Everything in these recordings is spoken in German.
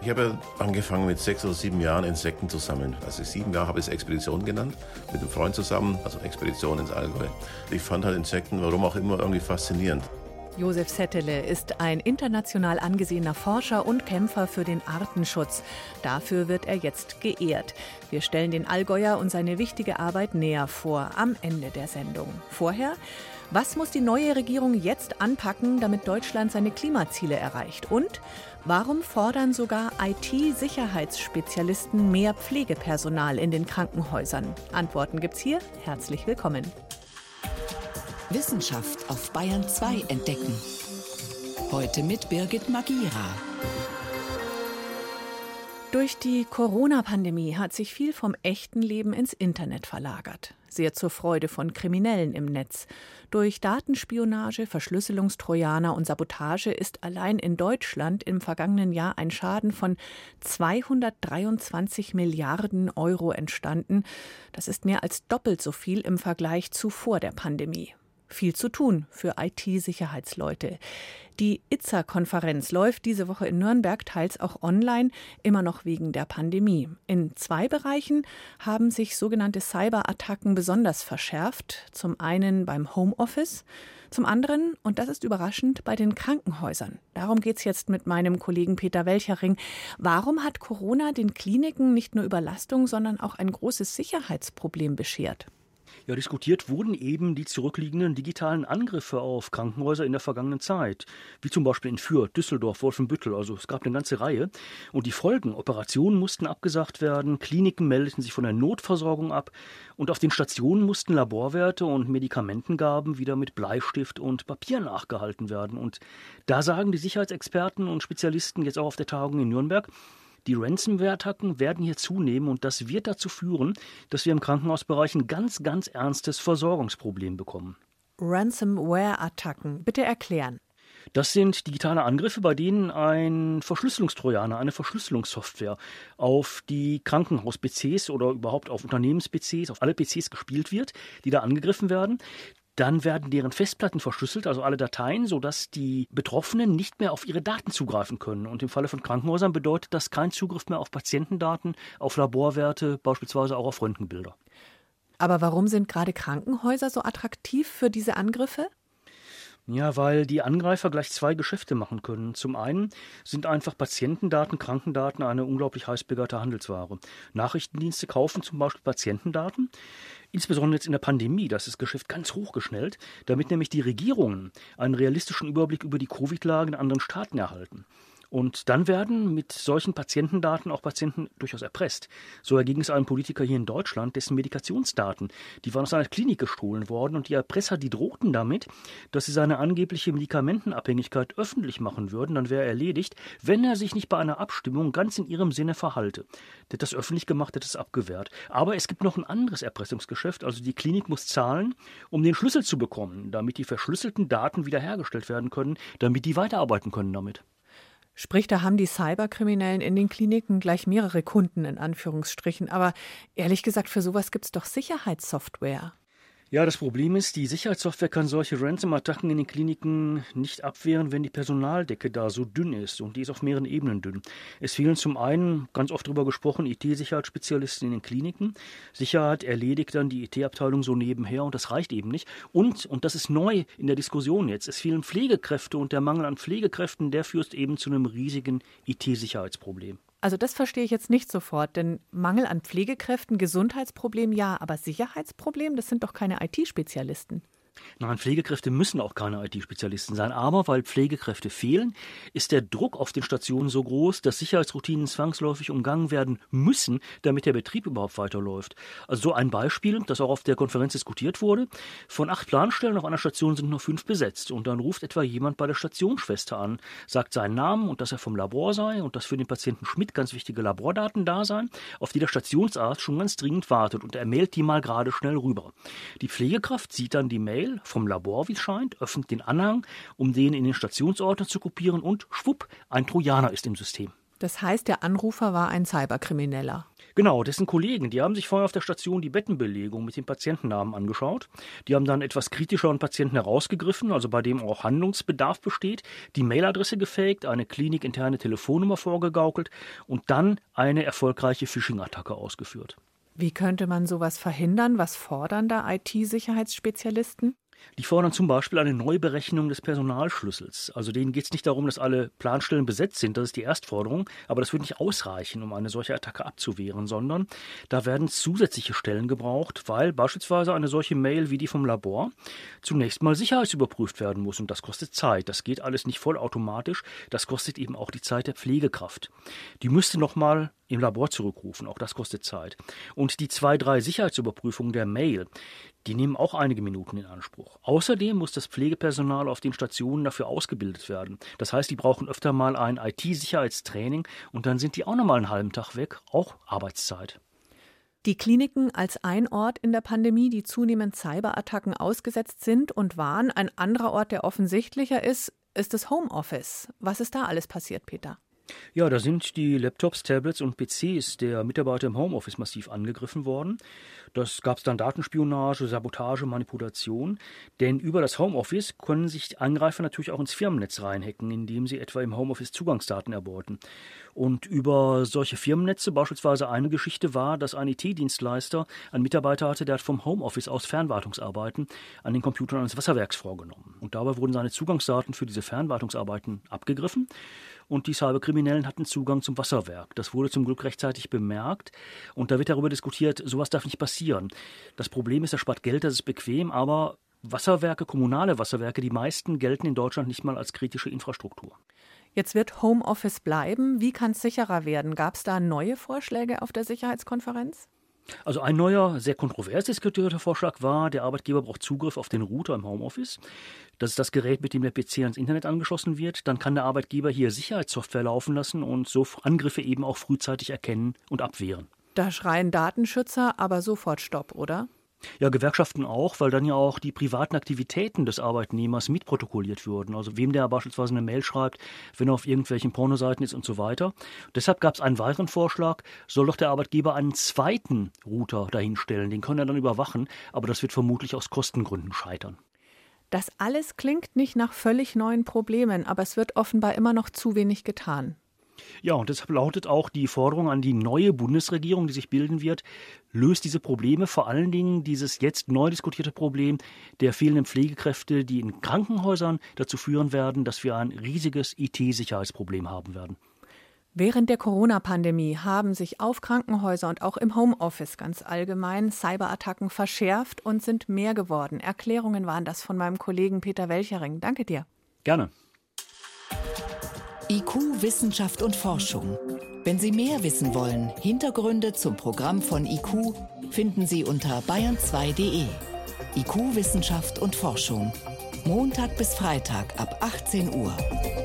Ich habe ja angefangen mit 6 oder 7 Jahren Insekten zu sammeln. Also 7 Jahre habe ich es Expedition genannt, mit einem Freund zusammen, also Expedition ins Allgäu. Ich fand halt Insekten, warum auch immer, irgendwie faszinierend. Josef Settele ist ein international angesehener Forscher und Kämpfer für den Artenschutz. Dafür wird er jetzt geehrt. Wir stellen den Allgäuer und seine wichtige Arbeit näher vor, am Ende der Sendung. Vorher: Was muss die neue Regierung jetzt anpacken, damit Deutschland seine Klimaziele erreicht? Und warum fordern sogar IT-Sicherheitsspezialisten mehr Pflegepersonal in den Krankenhäusern? Antworten gibt's hier. Herzlich willkommen. Wissenschaft auf Bayern 2 entdecken. Heute mit Birgit Magira. Durch die Corona-Pandemie hat sich viel vom echten Leben ins Internet verlagert. Sehr zur Freude von Kriminellen im Netz. Durch Datenspionage, Verschlüsselungstrojaner und Sabotage ist allein in Deutschland im vergangenen Jahr ein Schaden von 223 Milliarden Euro entstanden. Das ist mehr als doppelt so viel im Vergleich zu vor der Pandemie. Viel zu tun für IT-Sicherheitsleute. Die ITSA-Konferenz läuft diese Woche in Nürnberg, teils auch online, immer noch wegen der Pandemie. In 2 Bereichen haben sich sogenannte Cyberattacken besonders verschärft. Zum einen beim Homeoffice, zum anderen, und das ist überraschend, bei den Krankenhäusern. Darum geht es jetzt mit meinem Kollegen Peter Welchering. Warum hat Corona den Kliniken nicht nur Überlastung, sondern auch ein großes Sicherheitsproblem beschert? Ja, diskutiert wurden eben die zurückliegenden digitalen Angriffe auf Krankenhäuser in der vergangenen Zeit, wie zum Beispiel in Fürth, Düsseldorf, Wolfenbüttel. Also es gab eine ganze Reihe. Und die Folgen: Operationen mussten abgesagt werden, Kliniken meldeten sich von der Notversorgung ab und auf den Stationen mussten Laborwerte und Medikamentengaben wieder mit Bleistift und Papier nachgehalten werden. Und da sagen die Sicherheitsexperten und Spezialisten jetzt auch auf der Tagung in Nürnberg: Die Ransomware-Attacken werden hier zunehmen und das wird dazu führen, dass wir im Krankenhausbereich ein ganz, ganz ernstes Versorgungsproblem bekommen. Ransomware-Attacken, bitte erklären. Das sind digitale Angriffe, bei denen ein Verschlüsselungstrojaner, eine Verschlüsselungssoftware auf die Krankenhaus-PCs oder überhaupt auf Unternehmens-PCs, auf alle PCs gespielt wird, die da angegriffen werden. Dann werden deren Festplatten verschlüsselt, also alle Dateien, sodass die Betroffenen nicht mehr auf ihre Daten zugreifen können. Und im Falle von Krankenhäusern bedeutet das kein Zugriff mehr auf Patientendaten, auf Laborwerte, beispielsweise auch auf Röntgenbilder. Aber warum sind gerade Krankenhäuser so attraktiv für diese Angriffe? Ja, weil die Angreifer gleich 2 Geschäfte machen können. Zum einen sind einfach Patientendaten, Krankendaten eine unglaublich heiß begehrte Handelsware. Nachrichtendienste kaufen zum Beispiel Patientendaten. Insbesondere jetzt in der Pandemie, das ist das Geschäft ganz hochgeschnellt, damit nämlich die Regierungen einen realistischen Überblick über die Covid-Lage in anderen Staaten erhalten. Und dann werden mit solchen Patientendaten auch Patienten durchaus erpresst. So erging es einem Politiker hier in Deutschland, dessen Medikationsdaten, die waren aus einer Klinik gestohlen worden und die Erpresser, die drohten damit, dass sie seine angebliche Medikamentenabhängigkeit öffentlich machen würden, dann wäre er erledigt, wenn er sich nicht bei einer Abstimmung ganz in ihrem Sinne verhalte. Der hat das öffentlich gemacht, der hat es abgewehrt. Aber es gibt noch ein anderes Erpressungsgeschäft, also die Klinik muss zahlen, um den Schlüssel zu bekommen, damit die verschlüsselten Daten wiederhergestellt werden können, damit die weiterarbeiten können damit. Sprich, da haben die Cyberkriminellen in den Kliniken gleich mehrere Kunden in Anführungsstrichen. Aber ehrlich gesagt, für sowas gibt es doch Sicherheitssoftware. Ja, das Problem ist, die Sicherheitssoftware kann solche Ransom-Attacken in den Kliniken nicht abwehren, wenn die Personaldecke da so dünn ist. Und die ist auf mehreren Ebenen dünn. Es fehlen zum einen, ganz oft drüber gesprochen, IT-Sicherheitsspezialisten in den Kliniken. Sicherheit erledigt dann die IT-Abteilung so nebenher und das reicht eben nicht. Und das ist neu in der Diskussion jetzt, es fehlen Pflegekräfte und der Mangel an Pflegekräften, der führt eben zu einem riesigen IT-Sicherheitsproblem. Also das verstehe ich jetzt nicht sofort, denn Mangel an Pflegekräften, Gesundheitsproblem ja, aber Sicherheitsproblem, das sind doch keine IT-Spezialisten. Nein, Pflegekräfte müssen auch keine IT-Spezialisten sein. Aber weil Pflegekräfte fehlen, ist der Druck auf den Stationen so groß, dass Sicherheitsroutinen zwangsläufig umgangen werden müssen, damit der Betrieb überhaupt weiterläuft. Also so ein Beispiel, das auch auf der Konferenz diskutiert wurde. Von 8 Planstellen auf einer Station sind nur 5 besetzt. Und dann ruft etwa jemand bei der Stationsschwester an, sagt seinen Namen und dass er vom Labor sei und dass für den Patienten Schmidt ganz wichtige Labordaten da seien, auf die der Stationsarzt schon ganz dringend wartet. Und er mailt die mal gerade schnell rüber. Die Pflegekraft sieht dann die Mail vom Labor, wie es scheint, öffnet den Anhang, um den in den Stationsordner zu kopieren und schwupp, ein Trojaner ist im System. Das heißt, der Anrufer war ein Cyberkrimineller. Genau, dessen Kollegen, die haben sich vorher auf der Station die Bettenbelegung mit den Patientennamen angeschaut. Die haben dann etwas kritischeren Patienten herausgegriffen, also bei dem auch Handlungsbedarf besteht, die Mailadresse gefaked, eine klinikinterne Telefonnummer vorgegaukelt und dann eine erfolgreiche Phishing-Attacke ausgeführt. Wie könnte man sowas verhindern? Was fordern da IT-Sicherheitsspezialisten? Die fordern zum Beispiel eine Neuberechnung des Personalschlüssels. Also denen geht es nicht darum, dass alle Planstellen besetzt sind, das ist die Erstforderung, aber das wird nicht ausreichen, um eine solche Attacke abzuwehren, sondern da werden zusätzliche Stellen gebraucht, weil beispielsweise eine solche Mail wie die vom Labor zunächst mal sicherheitsüberprüft werden muss und das kostet Zeit. Das geht alles nicht vollautomatisch, das kostet eben auch die Zeit der Pflegekraft. Die müsste nochmal im Labor zurückrufen, auch das kostet Zeit. Und die 2-3 Sicherheitsüberprüfungen der Mail, die nehmen auch einige Minuten in Anspruch. Außerdem muss das Pflegepersonal auf den Stationen dafür ausgebildet werden. Das heißt, die brauchen öfter mal ein IT-Sicherheitstraining und dann sind die auch nochmal einen halben Tag weg, auch Arbeitszeit. Die Kliniken als ein Ort in der Pandemie, die zunehmend Cyberattacken ausgesetzt sind und waren. Ein anderer Ort, der offensichtlicher ist das Homeoffice. Was ist da alles passiert, Peter? Ja, da sind die Laptops, Tablets und PCs der Mitarbeiter im Homeoffice massiv angegriffen worden. Das gab es dann Datenspionage, Sabotage, Manipulation. Denn über das Homeoffice können sich Angreifer natürlich auch ins Firmennetz reinhacken, indem sie etwa im Homeoffice Zugangsdaten erbeuten. Und über solche Firmennetze, beispielsweise eine Geschichte war, dass ein IT-Dienstleister einen Mitarbeiter hatte, der hat vom Homeoffice aus Fernwartungsarbeiten an den Computern eines Wasserwerks vorgenommen. Und dabei wurden seine Zugangsdaten für diese Fernwartungsarbeiten abgegriffen. Und die Cyberkriminellen hatten Zugang zum Wasserwerk. Das wurde zum Glück rechtzeitig bemerkt. Und da wird darüber diskutiert, sowas darf nicht passieren. Das Problem ist, das spart Geld, das ist bequem, aber Wasserwerke, kommunale Wasserwerke, die meisten gelten in Deutschland nicht mal als kritische Infrastruktur. Jetzt wird Homeoffice bleiben. Wie kann es sicherer werden? Gab es da neue Vorschläge auf der Sicherheitskonferenz? Also ein neuer, sehr kontrovers diskutierter Vorschlag war, der Arbeitgeber braucht Zugriff auf den Router im Homeoffice. Das ist das Gerät, mit dem der PC ans Internet angeschlossen wird. Dann kann der Arbeitgeber hier Sicherheitssoftware laufen lassen und so Angriffe eben auch frühzeitig erkennen und abwehren. Da schreien Datenschützer aber sofort Stopp, oder? Ja, Gewerkschaften auch, weil dann ja auch die privaten Aktivitäten des Arbeitnehmers mitprotokolliert würden. Also wem der beispielsweise eine Mail schreibt, wenn er auf irgendwelchen Pornoseiten ist und so weiter. Deshalb gab es einen weiteren Vorschlag, soll doch der Arbeitgeber einen zweiten Router dahinstellen. Den kann er dann überwachen, aber das wird vermutlich aus Kostengründen scheitern. Das alles klingt nicht nach völlig neuen Problemen, aber es wird offenbar immer noch zu wenig getan. Ja, und deshalb lautet auch die Forderung an die neue Bundesregierung, die sich bilden wird, löst diese Probleme, vor allen Dingen dieses jetzt neu diskutierte Problem der fehlenden Pflegekräfte, die in Krankenhäusern dazu führen werden, dass wir ein riesiges IT-Sicherheitsproblem haben werden. Während der Corona-Pandemie haben sich auf Krankenhäuser und auch im Homeoffice ganz allgemein Cyberattacken verschärft und sind mehr geworden. Erklärungen waren das von meinem Kollegen Peter Welchering. Danke dir. Gerne. IQ, Wissenschaft und Forschung. Wenn Sie mehr wissen wollen, Hintergründe zum Programm von IQ finden Sie unter bayern2.de. IQ, Wissenschaft und Forschung. Montag bis Freitag ab 18 Uhr.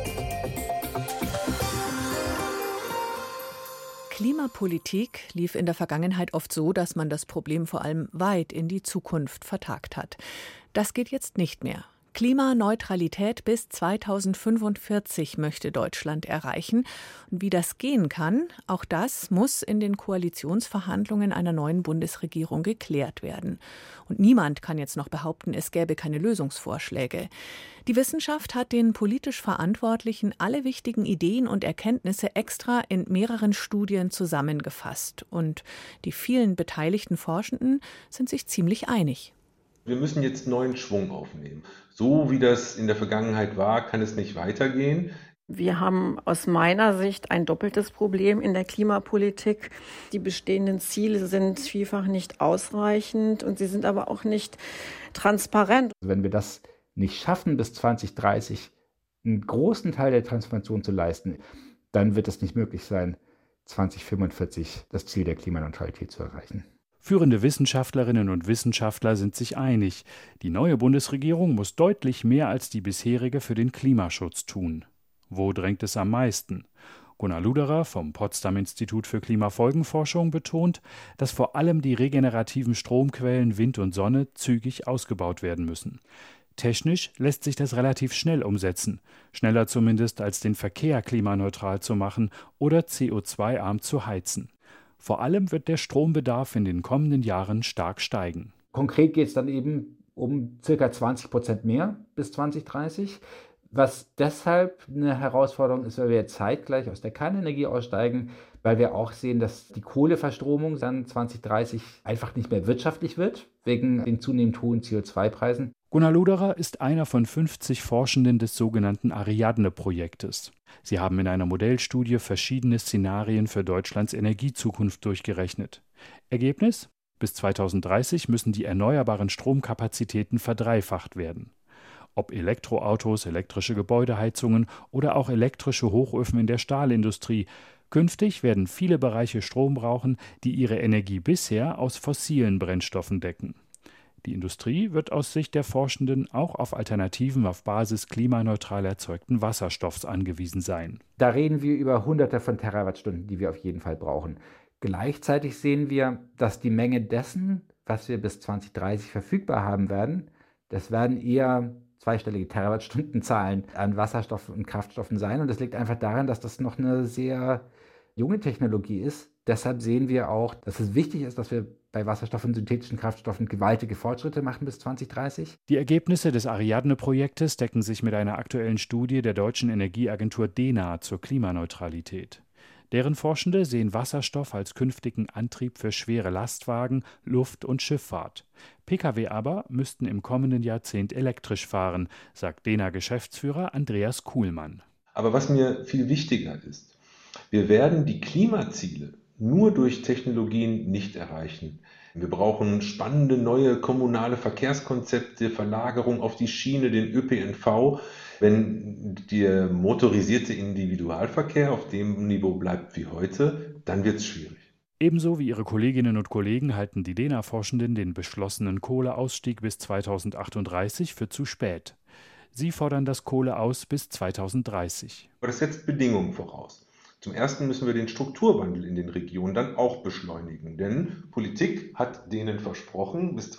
Klimapolitik lief in der Vergangenheit oft so, dass man das Problem vor allem weit in die Zukunft vertagt hat. Das geht jetzt nicht mehr. Klimaneutralität bis 2045 möchte Deutschland erreichen. Und wie das gehen kann, auch das muss in den Koalitionsverhandlungen einer neuen Bundesregierung geklärt werden. Und niemand kann jetzt noch behaupten, es gäbe keine Lösungsvorschläge. Die Wissenschaft hat den politisch Verantwortlichen alle wichtigen Ideen und Erkenntnisse extra in mehreren Studien zusammengefasst. Und die vielen beteiligten Forschenden sind sich ziemlich einig. Wir müssen jetzt neuen Schwung aufnehmen. So wie das in der Vergangenheit war, kann es nicht weitergehen. Wir haben aus meiner Sicht ein doppeltes Problem in der Klimapolitik. Die bestehenden Ziele sind vielfach nicht ausreichend und sie sind aber auch nicht transparent. Wenn wir das nicht schaffen, bis 2030 einen großen Teil der Transformation zu leisten, dann wird es nicht möglich sein, 2045 das Ziel der Klimaneutralität zu erreichen. Führende Wissenschaftlerinnen und Wissenschaftler sind sich einig, die neue Bundesregierung muss deutlich mehr als die bisherige für den Klimaschutz tun. Wo drängt es am meisten? Gunnar Luderer vom Potsdam-Institut für Klimafolgenforschung betont, dass vor allem die regenerativen Stromquellen Wind und Sonne zügig ausgebaut werden müssen. Technisch lässt sich das relativ schnell umsetzen, schneller zumindest als den Verkehr klimaneutral zu machen oder CO2-arm zu heizen. Vor allem wird der Strombedarf in den kommenden Jahren stark steigen. Konkret geht es dann eben um ca. 20% mehr bis 2030. Was deshalb eine Herausforderung ist, weil wir zeitgleich aus der Kernenergie aussteigen, weil wir auch sehen, dass die Kohleverstromung dann 2030 einfach nicht mehr wirtschaftlich wird, wegen den zunehmend hohen CO2-Preisen. Gunnar Luderer ist einer von 50 Forschenden des sogenannten Ariadne-Projektes. Sie haben in einer Modellstudie verschiedene Szenarien für Deutschlands Energiezukunft durchgerechnet. Ergebnis? Bis 2030 müssen die erneuerbaren Stromkapazitäten verdreifacht werden. Ob Elektroautos, elektrische Gebäudeheizungen oder auch elektrische Hochöfen in der Stahlindustrie. Künftig werden viele Bereiche Strom brauchen, die ihre Energie bisher aus fossilen Brennstoffen decken. Die Industrie wird aus Sicht der Forschenden auch auf Alternativen auf Basis klimaneutral erzeugten Wasserstoffs angewiesen sein. Da reden wir über Hunderte von Terawattstunden, die wir auf jeden Fall brauchen. Gleichzeitig sehen wir, dass die Menge dessen, was wir bis 2030 verfügbar haben werden, das werden eher zweistellige Terawattstundenzahlen an Wasserstoff und Kraftstoffen sein. Und das liegt einfach daran, dass das noch eine sehr junge Technologie ist. Deshalb sehen wir auch, dass es wichtig ist, dass wir bei Wasserstoff und synthetischen Kraftstoffen gewaltige Fortschritte machen bis 2030. Die Ergebnisse des Ariadne-Projektes decken sich mit einer aktuellen Studie der deutschen Energieagentur dena zur Klimaneutralität. Deren Forschende sehen Wasserstoff als künftigen Antrieb für schwere Lastwagen, Luft- und Schifffahrt. Pkw aber müssten im kommenden Jahrzehnt elektrisch fahren, sagt dena-Geschäftsführer Andreas Kuhlmann. Aber was mir viel wichtiger ist, wir werden die Klimaziele nur durch Technologien nicht erreichen. Wir brauchen spannende neue kommunale Verkehrskonzepte, Verlagerung auf die Schiene, den ÖPNV. Wenn der motorisierte Individualverkehr auf dem Niveau bleibt wie heute, dann wird es schwierig. Ebenso wie ihre Kolleginnen und Kollegen halten die dena-Forschenden den beschlossenen Kohleausstieg bis 2038 für zu spät. Sie fordern das Kohleaus bis 2030. Aber das setzt Bedingungen voraus. Zum Ersten müssen wir den Strukturwandel in den Regionen dann auch beschleunigen, denn Politik hat denen versprochen, bis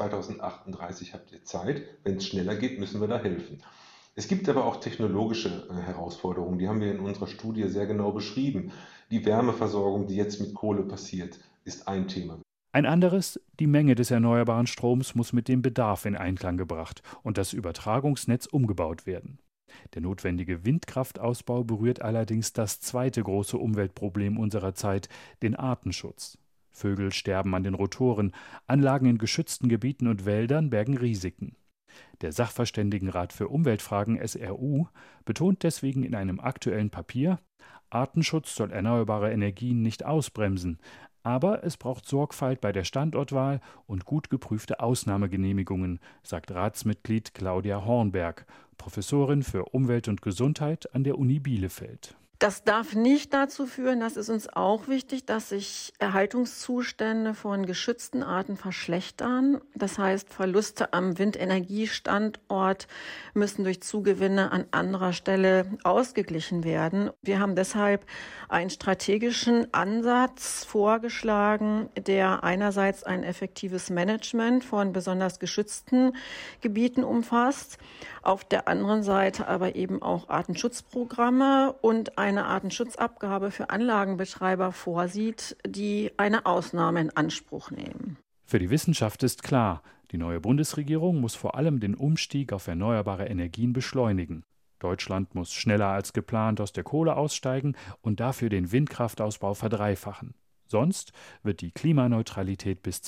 2038 habt ihr Zeit. Wenn es schneller geht, müssen wir da helfen. Es gibt aber auch technologische Herausforderungen, die haben wir in unserer Studie sehr genau beschrieben. Die Wärmeversorgung, die jetzt mit Kohle passiert, ist ein Thema. Ein anderes, die Menge des erneuerbaren Stroms muss mit dem Bedarf in Einklang gebracht und das Übertragungsnetz umgebaut werden. Der notwendige Windkraftausbau berührt allerdings das zweite große Umweltproblem unserer Zeit, den Artenschutz. Vögel sterben an den Rotoren, Anlagen in geschützten Gebieten und Wäldern bergen Risiken. Der Sachverständigenrat für Umweltfragen SRU betont deswegen in einem aktuellen Papier, Artenschutz soll erneuerbare Energien nicht ausbremsen, aber es braucht Sorgfalt bei der Standortwahl und gut geprüfte Ausnahmegenehmigungen, sagt Ratsmitglied Claudia Hornberg, Professorin für Umwelt und Gesundheit an der Uni Bielefeld. Das darf nicht dazu führen, das ist uns auch wichtig, dass sich Erhaltungszustände von geschützten Arten verschlechtern. Das heißt, Verluste am Windenergiestandort müssen durch Zugewinne an anderer Stelle ausgeglichen werden. Wir haben deshalb einen strategischen Ansatz vorgeschlagen, der einerseits ein effektives Management von besonders geschützten Gebieten umfasst, auf der anderen Seite aber eben auch Artenschutzprogramme und eine Artenschutzabgabe für Anlagenbetreiber vorsieht, die eine Ausnahme in Anspruch nehmen. Für die Wissenschaft ist klar, die neue Bundesregierung muss vor allem den Umstieg auf erneuerbare Energien beschleunigen. Deutschland muss schneller als geplant aus der Kohle aussteigen und dafür den Windkraftausbau verdreifachen. Sonst wird die Klimaneutralität bis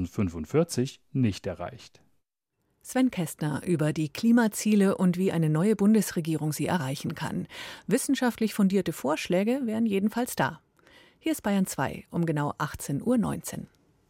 2045 nicht erreicht. Sven Kästner über die Klimaziele und wie eine neue Bundesregierung sie erreichen kann. Wissenschaftlich fundierte Vorschläge wären jedenfalls da. Hier ist Bayern 2 um genau 18:19 Uhr.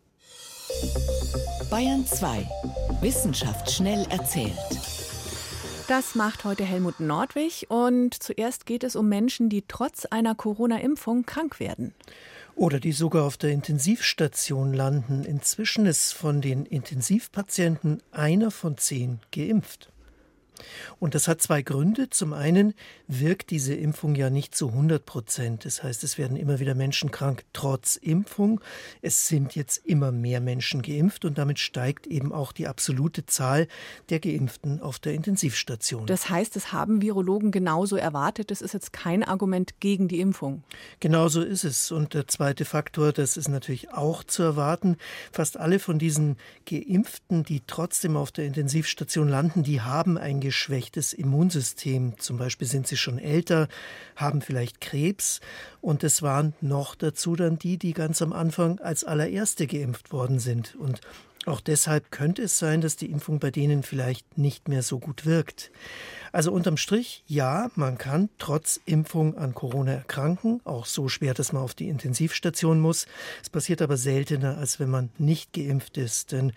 Bayern 2. Wissenschaft schnell erzählt. Das macht heute Helmut Nordwig und zuerst geht es um Menschen, die trotz einer Corona-Impfung krank werden. Oder die sogar auf der Intensivstation landen. Inzwischen ist von den Intensivpatienten einer von 10 geimpft. Und das hat zwei Gründe. Zum einen wirkt diese Impfung ja nicht zu 100%. Das heißt, es werden immer wieder Menschen krank trotz Impfung. Es sind jetzt immer mehr Menschen geimpft und damit steigt eben auch die absolute Zahl der Geimpften auf der Intensivstation. Das heißt, das haben Virologen genauso erwartet. Das ist jetzt kein Argument gegen die Impfung. Genau so ist es. Und der zweite Faktor, das ist natürlich auch zu erwarten. Fast alle von diesen Geimpften, die trotzdem auf der Intensivstation landen, die haben ein geschwächtes Immunsystem. Zum Beispiel sind sie schon älter, haben vielleicht Krebs. Und es waren noch dazu dann die ganz am Anfang als allererste geimpft worden sind. Und auch deshalb könnte es sein, dass die Impfung bei denen vielleicht nicht mehr so gut wirkt. Also unterm Strich, ja, man kann trotz Impfung an Corona erkranken, auch so schwer, dass man auf die Intensivstation muss. Es passiert aber seltener, als wenn man nicht geimpft ist, denn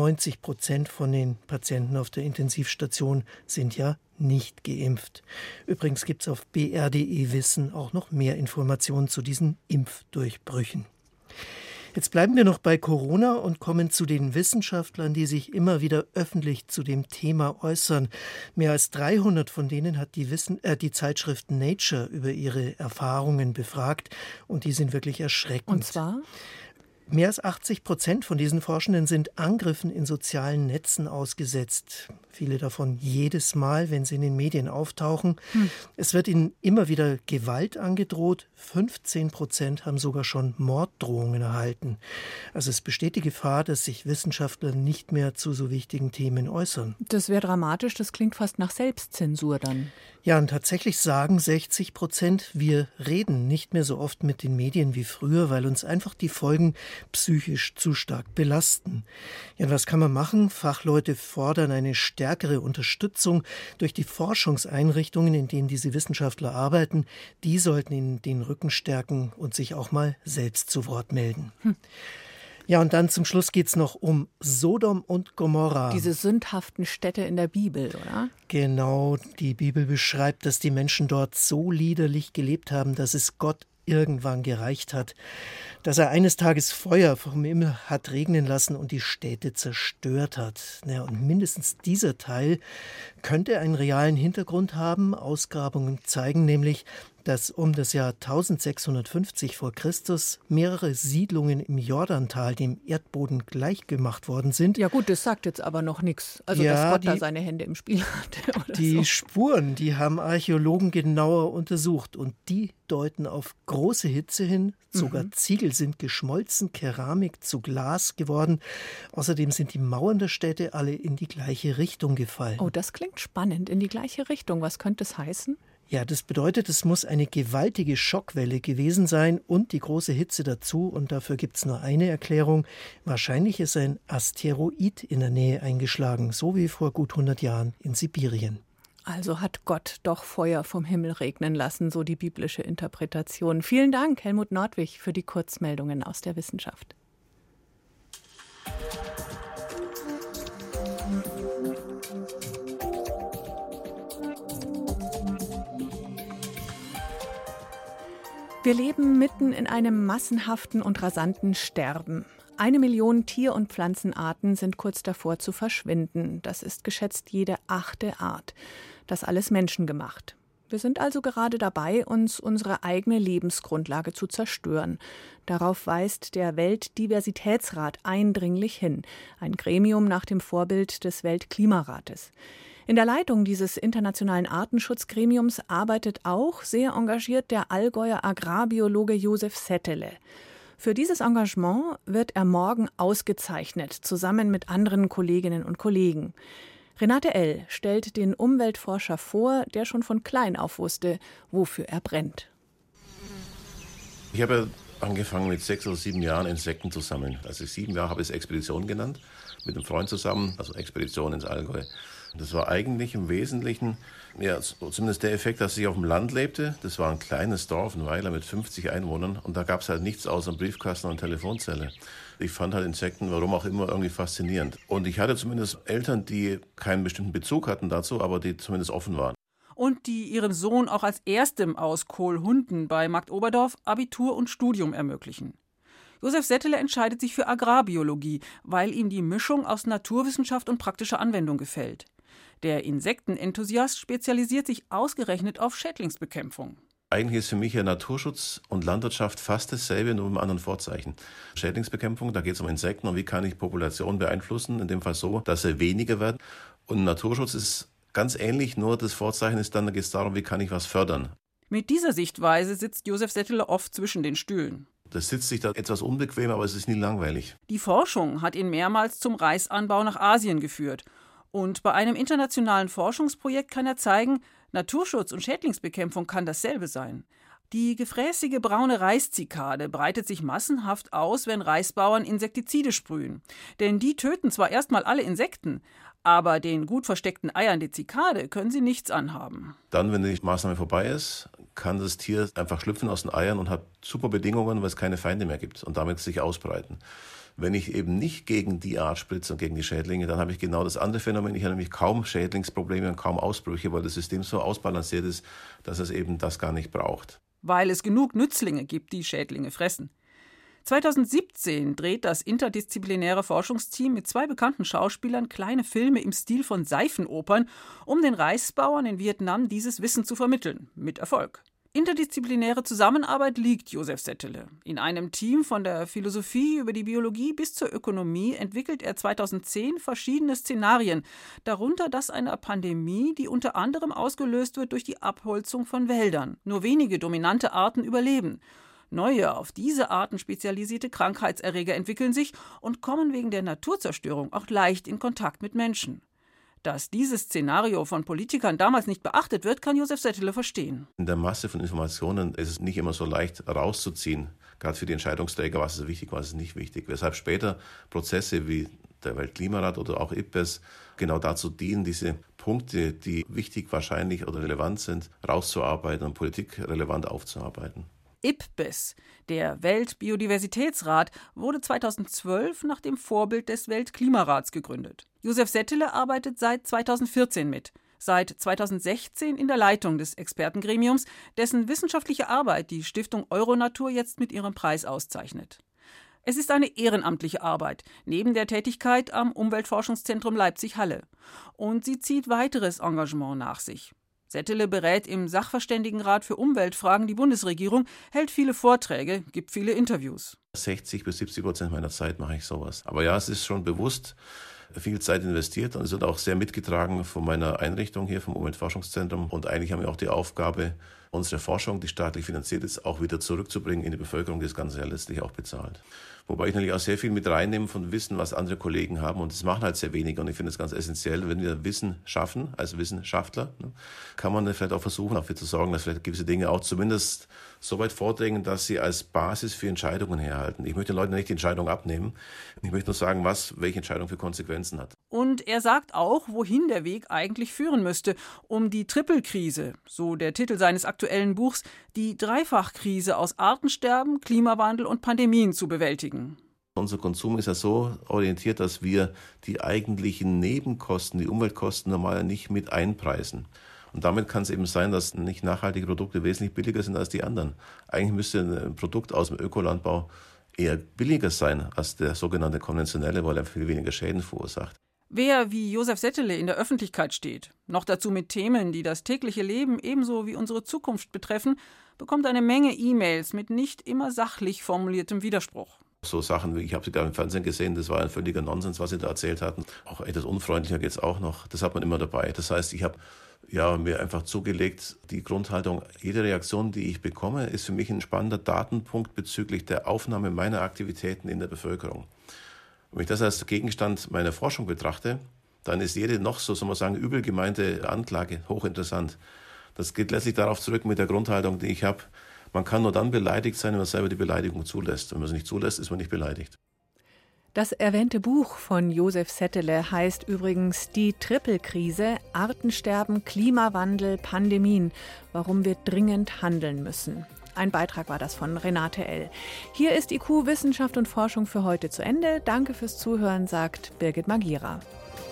90% von den Patienten auf der Intensivstation sind ja nicht geimpft. Übrigens gibt es auf br.de Wissen auch noch mehr Informationen zu diesen Impfdurchbrüchen. Jetzt bleiben wir noch bei Corona und kommen zu den Wissenschaftlern, die sich immer wieder öffentlich zu dem Thema äußern. Mehr als 300 von denen hat die Zeitschrift Nature über ihre Erfahrungen befragt und die sind wirklich erschreckend. Und zwar? Mehr als 80% von diesen Forschenden sind Angriffen in sozialen Netzen ausgesetzt. Viele davon jedes Mal, wenn sie in den Medien auftauchen. Es wird ihnen immer wieder Gewalt angedroht. 15% haben sogar schon Morddrohungen erhalten. Also es besteht die Gefahr, dass sich Wissenschaftler nicht mehr zu so wichtigen Themen äußern. Das wäre dramatisch. Das klingt fast nach Selbstzensur dann. Ja, und tatsächlich sagen 60%, wir reden nicht mehr so oft mit den Medien wie früher, weil uns einfach die Folgen psychisch zu stark belasten. Ja, und was kann man machen? Fachleute fordern eine stärkere Unterstützung durch die Forschungseinrichtungen, in denen diese Wissenschaftler arbeiten. Die sollten ihnen den Rücken stärken und sich auch mal selbst zu Wort melden. Ja, und dann zum Schluss geht es noch um Sodom und Gomorra. Diese sündhaften Städte in der Bibel, oder? Genau, die Bibel beschreibt, dass die Menschen dort so liederlich gelebt haben, dass es Gott irgendwann gereicht hat, dass er eines Tages Feuer vom Himmel hat regnen lassen und die Städte zerstört hat. Ja, und mindestens dieser Teil könnte einen realen Hintergrund haben. Ausgrabungen zeigen nämlich, dass um das Jahr 1650 vor Christus mehrere Siedlungen im Jordantal dem Erdboden gleichgemacht worden sind. Ja gut, das sagt jetzt aber noch nichts. Also ja, dass Gott da seine Hände im Spiel hatte. Oder die so. Spuren, die haben Archäologen genauer untersucht und die deuten auf große Hitze hin. Sogar Ziegel sind geschmolzen, Keramik zu Glas geworden. Außerdem sind die Mauern der Städte alle in die gleiche Richtung gefallen. Oh, das klingt spannend. In die gleiche Richtung. Was könnte es heißen? Ja, das bedeutet, es muss eine gewaltige Schockwelle gewesen sein und die große Hitze dazu. Und dafür gibt es nur eine Erklärung. Wahrscheinlich ist ein Asteroid in der Nähe eingeschlagen, so wie vor gut 100 Jahren in Sibirien. Also hat Gott doch Feuer vom Himmel regnen lassen, so die biblische Interpretation. Vielen Dank, Helmut Nordwig, für die Kurzmeldungen aus der Wissenschaft. Wir leben mitten in einem massenhaften und rasanten Sterben. 1 Million Tier- und Pflanzenarten sind kurz davor zu verschwinden. Das ist geschätzt jede 8. Art. Das alles menschengemacht. Wir sind also gerade dabei, uns unsere eigene Lebensgrundlage zu zerstören. Darauf weist der Weltdiversitätsrat eindringlich hin, ein Gremium nach dem Vorbild des Weltklimarates. In der Leitung dieses internationalen Artenschutzgremiums arbeitet auch sehr engagiert der Allgäuer Agrarbiologe Josef Settele. Für dieses Engagement wird er morgen ausgezeichnet, zusammen mit anderen Kolleginnen und Kollegen. Renate L. stellt den Umweltforscher vor, der schon von klein auf wusste, wofür er brennt. Ich habe angefangen mit 6 oder 7 Jahren Insekten zu sammeln. Als ich 7 Jahre habe ich es Expedition genannt, mit einem Freund zusammen, also Expedition ins Allgäu. Das war eigentlich im Wesentlichen, ja, zumindest der Effekt, dass ich auf dem Land lebte. Das war ein kleines Dorf, ein Weiler mit 50 Einwohnern und da gab es halt nichts außer einem Briefkasten und Telefonzelle. Ich fand halt Insekten, warum auch immer, irgendwie faszinierend. Und ich hatte zumindest Eltern, die keinen bestimmten Bezug hatten dazu, aber die zumindest offen waren. Und die ihrem Sohn auch als erstem aus Kohlhunden bei Marktoberdorf Abitur und Studium ermöglichen. Josef Settele entscheidet sich für Agrarbiologie, weil ihm die Mischung aus Naturwissenschaft und praktischer Anwendung gefällt. Der Insektenenthusiast spezialisiert sich ausgerechnet auf Schädlingsbekämpfung. Eigentlich ist für mich ja Naturschutz und Landwirtschaft fast dasselbe, nur mit einem anderen Vorzeichen. Schädlingsbekämpfung, da geht es um Insekten und wie kann ich Populationen beeinflussen, in dem Fall so, dass sie weniger werden. Und Naturschutz ist ganz ähnlich, nur das Vorzeichen ist dann, da geht es darum, wie kann ich was fördern. Mit dieser Sichtweise sitzt Josef Settele oft zwischen den Stühlen. Das sitzt sich da etwas unbequem, aber es ist nie langweilig. Die Forschung hat ihn mehrmals zum Reisanbau nach Asien geführt. Und bei einem internationalen Forschungsprojekt kann er zeigen, Naturschutz und Schädlingsbekämpfung kann dasselbe sein. Die gefräßige braune Reiszikade breitet sich massenhaft aus, wenn Reisbauern Insektizide sprühen. Denn die töten zwar erstmal alle Insekten, aber den gut versteckten Eiern der Zikade können sie nichts anhaben. Dann, wenn die Maßnahme vorbei ist, kann das Tier einfach schlüpfen aus den Eiern und hat super Bedingungen, weil es keine Feinde mehr gibt und damit sich ausbreiten. Wenn ich eben nicht gegen die Art spritze und gegen die Schädlinge, dann habe ich genau das andere Phänomen. Ich habe nämlich kaum Schädlingsprobleme und kaum Ausbrüche, weil das System so ausbalanciert ist, dass es eben das gar nicht braucht. Weil es genug Nützlinge gibt, die Schädlinge fressen. 2017 dreht das interdisziplinäre Forschungsteam mit 2 bekannten Schauspielern kleine Filme im Stil von Seifenopern, um den Reisbauern in Vietnam dieses Wissen zu vermitteln. Mit Erfolg. Interdisziplinäre Zusammenarbeit liegt Josef Settele. In einem Team von der Philosophie über die Biologie bis zur Ökonomie entwickelt er 2010 verschiedene Szenarien, darunter das einer Pandemie, die unter anderem ausgelöst wird durch die Abholzung von Wäldern. Nur wenige dominante Arten überleben. Neue, auf diese Arten spezialisierte Krankheitserreger entwickeln sich und kommen wegen der Naturzerstörung auch leicht in Kontakt mit Menschen. Dass dieses Szenario von Politikern damals nicht beachtet wird, kann Josef Settele verstehen. In der Masse von Informationen ist es nicht immer so leicht rauszuziehen, gerade für die Entscheidungsträger, was ist wichtig, was ist nicht wichtig. Weshalb später Prozesse wie der Weltklimarat oder auch IPBES genau dazu dienen, diese Punkte, die wichtig, wahrscheinlich oder relevant sind, rauszuarbeiten und politikrelevant aufzuarbeiten. IPBES, der Weltbiodiversitätsrat, wurde 2012 nach dem Vorbild des Weltklimarats gegründet. Josef Settele arbeitet seit 2014 mit, seit 2016 in der Leitung des Expertengremiums, dessen wissenschaftliche Arbeit die Stiftung Euronatur jetzt mit ihrem Preis auszeichnet. Es ist eine ehrenamtliche Arbeit, neben der Tätigkeit am Umweltforschungszentrum Leipzig-Halle. Und sie zieht weiteres Engagement nach sich. Settele berät im Sachverständigenrat für Umweltfragen die Bundesregierung, hält viele Vorträge, gibt viele Interviews. 60-70% meiner Zeit mache ich sowas. Aber ja, es ist schon bewusst viel Zeit investiert und es wird auch sehr mitgetragen von meiner Einrichtung hier vom Umweltforschungszentrum. Und eigentlich haben wir auch die Aufgabe, unsere Forschung, die staatlich finanziert ist, auch wieder zurückzubringen in die Bevölkerung, die das Ganze ja letztlich auch bezahlt. Wobei ich natürlich auch sehr viel mit reinnehme von Wissen, was andere Kollegen haben. Und das machen halt sehr wenig. Und ich finde es ganz essentiell, wenn wir Wissen schaffen, als Wissenschaftler, kann man vielleicht auch versuchen, dafür zu sorgen, dass vielleicht gewisse Dinge auch zumindest so weit vordringen, dass sie als Basis für Entscheidungen herhalten. Ich möchte den Leuten nicht die Entscheidung abnehmen. Ich möchte nur sagen, welche Entscheidung für Konsequenzen hat. Und er sagt auch, wohin der Weg eigentlich führen müsste, um die Trippelkrise, so der Titel seines aktuellen Buchs, die Dreifachkrise aus Artensterben, Klimawandel und Pandemien zu bewältigen. Unser Konsum ist ja so orientiert, dass wir die eigentlichen Nebenkosten, die Umweltkosten normal nicht mit einpreisen. Und damit kann es eben sein, dass nicht nachhaltige Produkte wesentlich billiger sind als die anderen. Eigentlich müsste ein Produkt aus dem Ökolandbau eher billiger sein als der sogenannte konventionelle, weil er viel weniger Schäden verursacht. Wer wie Josef Settele in der Öffentlichkeit steht, noch dazu mit Themen, die das tägliche Leben ebenso wie unsere Zukunft betreffen, bekommt eine Menge E-Mails mit nicht immer sachlich formuliertem Widerspruch. So Sachen wie, ich habe sie gerade im Fernsehen gesehen, das war ein völliger Nonsens, was sie da erzählt hatten. Auch etwas unfreundlicher geht es auch noch. Das hat man immer dabei. Das heißt, ich habe mir einfach zugelegt, die Grundhaltung, jede Reaktion, die ich bekomme, ist für mich ein spannender Datenpunkt bezüglich der Aufnahme meiner Aktivitäten in der Bevölkerung. Wenn ich das als Gegenstand meiner Forschung betrachte, dann ist jede noch so, soll man sagen, übel gemeinte Anklage hochinteressant. Das geht letztlich darauf zurück mit der Grundhaltung, die ich habe. Man kann nur dann beleidigt sein, wenn man selber die Beleidigung zulässt. Wenn man es nicht zulässt, ist man nicht beleidigt. Das erwähnte Buch von Josef Settele heißt übrigens Die Trippelkrise, Artensterben, Klimawandel, Pandemien, warum wir dringend handeln müssen. Ein Beitrag war das von Renate L. Hier ist IQ Wissenschaft und Forschung für heute zu Ende. Danke fürs Zuhören, sagt Birgit Magira.